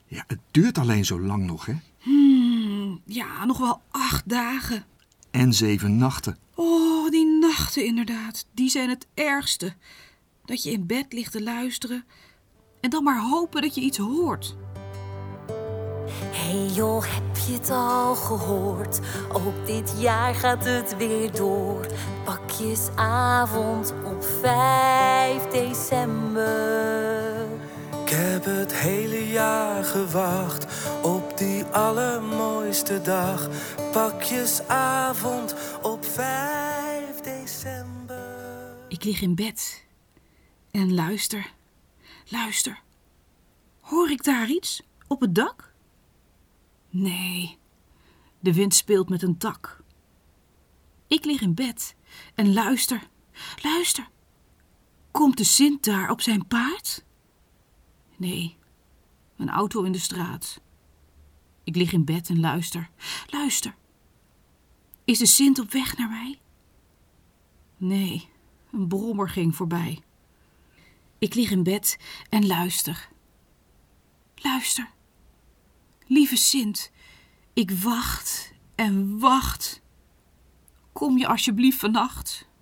Ja, het duurt alleen zo lang nog, hè? Ja, nog wel 8 dagen. En 7 nachten. Oh, die nachten inderdaad. Die zijn het ergste. Dat je in bed ligt te luisteren en dan maar hopen dat je iets hoort. Hey joh, heb je het al gehoord? Ook dit jaar gaat het weer door. Pakjesavond op 5 december. Ik heb het hele jaar gewacht op die allermooiste dag. Pakjesavond op 5 december. Ik lig in bed en luister. Luister. Hoor ik daar iets? Op het dak? Nee, de wind speelt met een tak. Ik lig in bed en luister. Luister. Komt de Sint daar op zijn paard? Nee, een auto in de straat. Ik lig in bed en luister. Luister. Is de Sint op weg naar mij? Nee, een brommer ging voorbij. Ik lig in bed en luister. Luister. Lieve Sint, ik wacht en wacht. Kom je alsjeblieft vannacht?